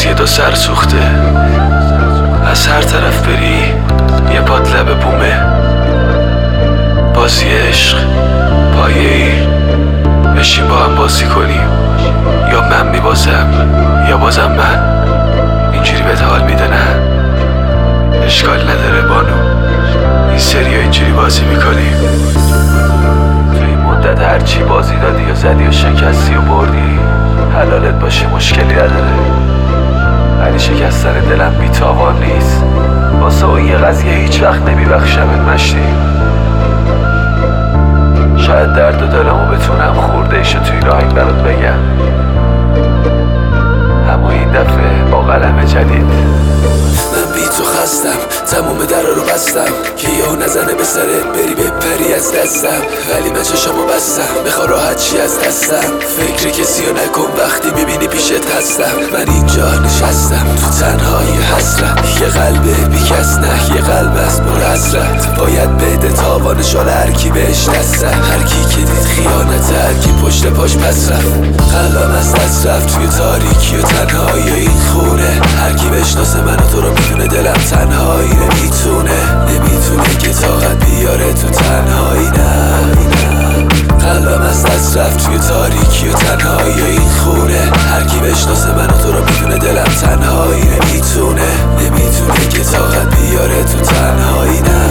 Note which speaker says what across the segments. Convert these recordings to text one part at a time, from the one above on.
Speaker 1: باز یه دو سر سوخته، از هر طرف بری یه پات لب بومه. بازی عشق پایه‌ای، بشین با هم بازی کنیم، یا من میبازم یا بازم من. اینجوری بهت حال میده نه؟ اشکال نداره بانو، این سری اینجوری بازی میکنیم. تو این مدت هرچی بازی دادی یا زدی و شکستی و بردی حلالت باشه، مشکلی نداره. ولی شکستن دلم بی‌تاوان نیست، واسه اون یه قضیه هیچ وقت نمیبخشمت مشتی. شاید درد و دلمو بتونم خورده ایشو توی راهی برات بگم، اما این دفعه با قلم جدید.
Speaker 2: من بی تو خستم، تموم در رو بستم که یهو نزنه به سرت بری بپری از دستم. ولی من چشمو بستم، بخوا راحت چی از دستم. فکر کسی رو نکن وقتی میبینی پیشت هستم. من اینجا نشستم تو تنهایی حسرت، یه قلب بی کس نه، یه قلب از پر حسرت. باید بده تاوانش حال هرکی بهش دست رفت، هرکی که دید خیانت، هرکی پشت پاش پس رفت. قلبم از دست رفت توی تاریکی و تنهایی این خونه. هرکی بشناسه من و تو رو میدونه دلم تنهایی نمیتونه که طاقت بیاره تو تنهایی. نه قلبم از دست رفت توی تاریکی و تنهایی این خونه. هرکی بشناسه من و تو رو میدونه دلم تنهایی نمیتونه که طاقت بیاره تو تنهایی. نه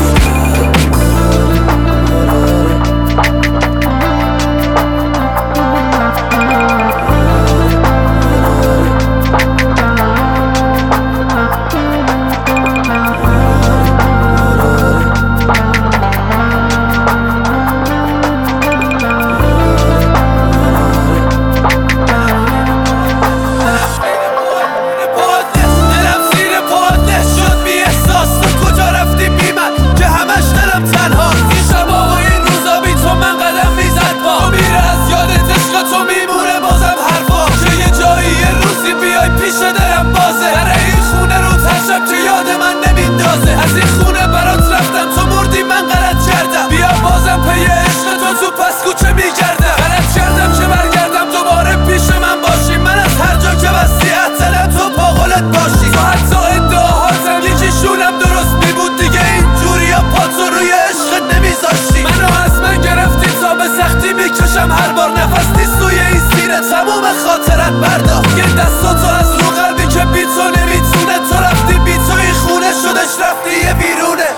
Speaker 3: از این خونه برات رفتم، تو مردی من غلط کردم. بیا بازم پی عشق تو پس کوچه میگردم. غلط کردم که برگردم دوباره پیش من باشی. من از هر جا که وصیت تو پاغلت باشی. تو حتی ادعاهاتم یکیشونم درست میبود دیگه، اینجوری یا پاتو روی عشقت نمیذاشتی. منو از من گرفتی تا به سختی میکشم هر بار نفس نیست توی این سینه، تموم خاطرت برداشت. یه دستاتو از رو قلبی که بی تو نمیتونه، تو رفتی بی تو این خونه شدش رفتی یه بیرونه.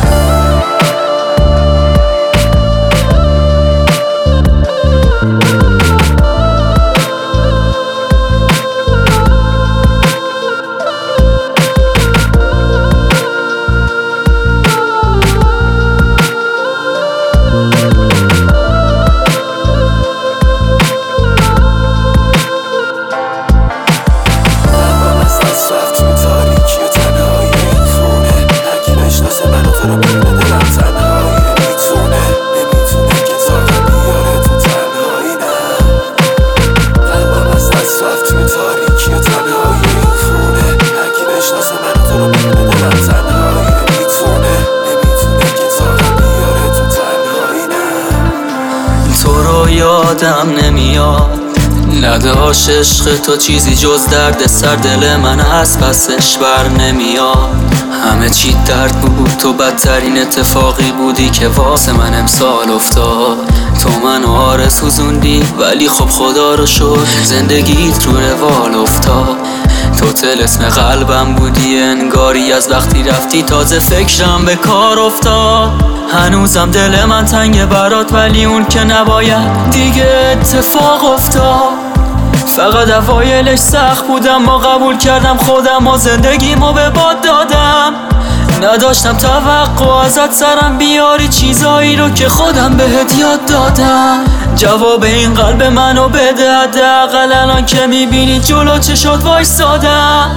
Speaker 4: یادم نمیاد نداشت عشق تو چیزی جز درد سر. دل من از پسش بر نمیاد، همه چی درد بود. تو بدترین اتفاقی بودی که واسه من امسال افتاد. تو منو آرزوزوندی ولی خب خدا رو شد زندگیت رو روال افتاد. تو طلسم قلبم بودی انگاری، از وقتی رفتی تازه فکرم به کار افتاد. هنوزم دل من تنگه برات ولی اون که نباید دیگه اتفاق افتاد. فقط اوایلش سخت بودم، ما قبول کردم خودم و زندگیمو به باد دادم. نداشتم توقع ازت سرم بیاری چیزایی رو که خودم بهت یاد دادم. جواب این قلب منو بده حداقل الان که میبینی جلو چشات وایسادم.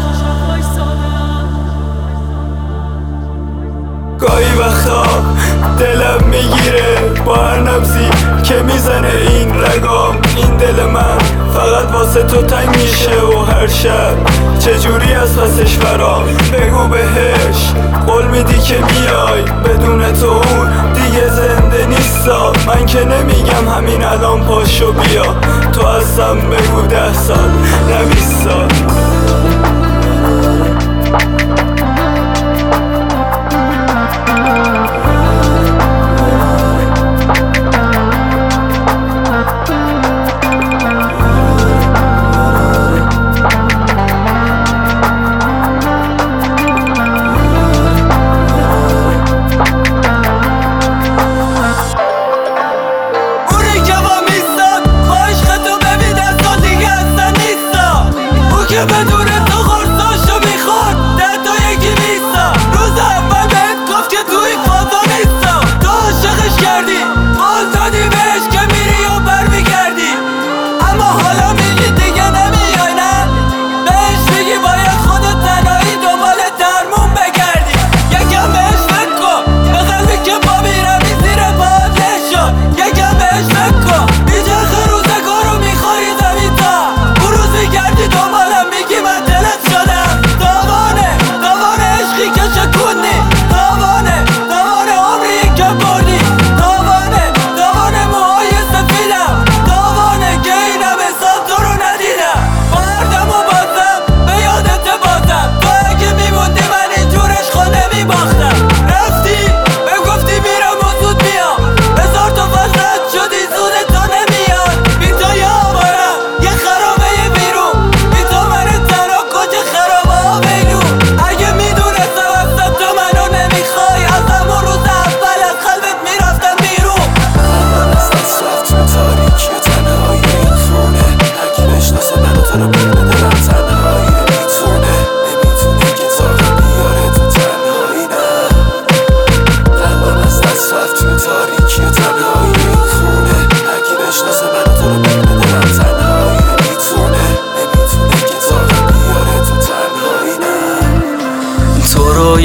Speaker 5: گاهی وقتا دلم میگیره با هر نبضی که میزنه این رگام. این دل من فقط واسه تو تنگ میشه و هر شب چجوری از پسش برام. بگو بهش قول میدی که میای، بدون تو اون دیگه زنده نیستا. من که نمیگم همین الان پاشو بیا، تو هستم بگو 10 سال نه 20 سال.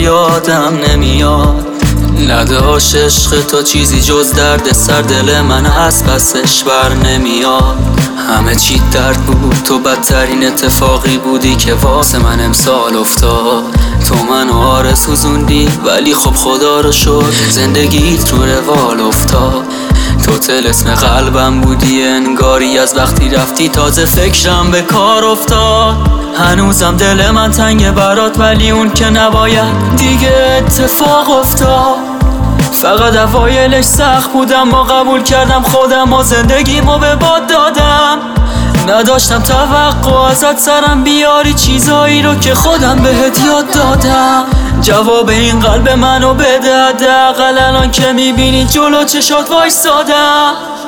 Speaker 4: یادم نمیاد نداشت عشق تو چیزی جز درد سر دل من از پسش بر نمیاد همه چی درد بود تو بدترین اتفاقی بودی که واسه من امسال افتاد تو منو آرزوزوندی ولی خب خدا رو شد زندگیت رو روال افتاد تو طلسم قلبم بودی انگاری از وقتی رفتی تازه فکرم به کار افتاد هنوزم دل من تنگه برات ولی اون که نباید دیگه اتفاق افتاد فقط اوایلش سخت بودم ما قبول کردم خودم و زندگیمو به باد دادم نداشتم توقع ازت سرم بیاری چیزایی رو که خودم بهت یاد دادم جواب این قلب منو بده حداقل الان که میبینی جلو چشات وایسادم